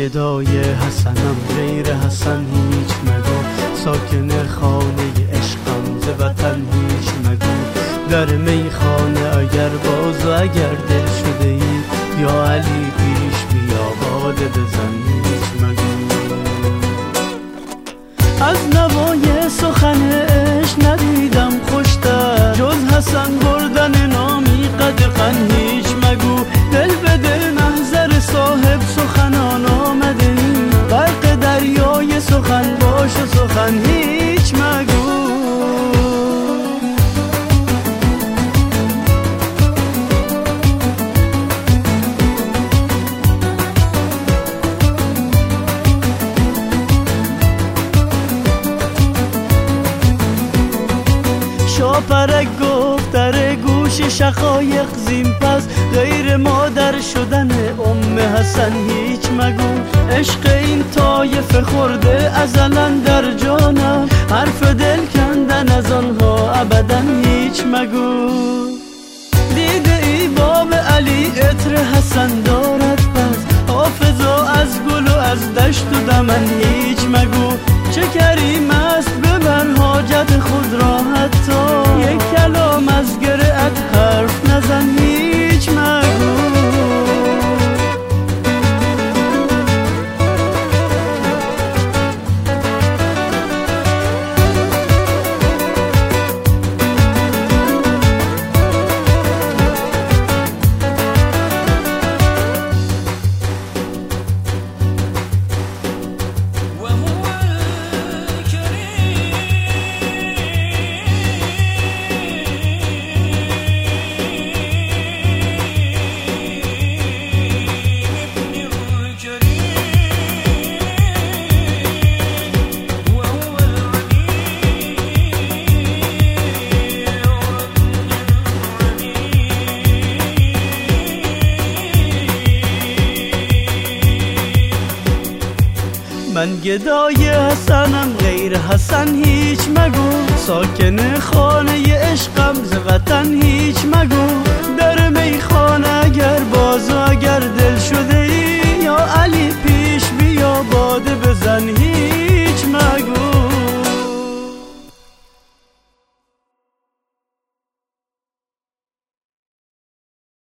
گدای حسنم غیر حسن هیچ مگو، ساکن خانه عشقم ز وطن هیچ مگو. در میخانه اگر باز و اگر دل شده ای، یا علی پیش بیا باده بزن هیچ مگو. از نوای سخن عشق ندیدم خوشتر، جز حسن بردن نامی قدغن هیچ مگو. دل به دل محضر صاحب سخنان آمده ای، غرق دریای سخن باش و سخن هیچ مگو. شاپرک گفت در گوش شقایق زین پس، غیر مادر شدن ام حسن هیچ مگو. عشق این طایفه خورده ازلا در جانم، حرف دل کندن از آنها ابدا هیچ مگو. دیده ای باب علی عطر حسن دارد پس، حافظا از گل و از دشت و دمن هیچ مگو. چه کریم است ببر حاجت خود را، حتی یک کلام از گره‌ات حرف نزن هیچ مگو. من گدای حسنم غیر حسن هیچ مگو، ساکن خانه عشقم ز وطن هیچ مگو.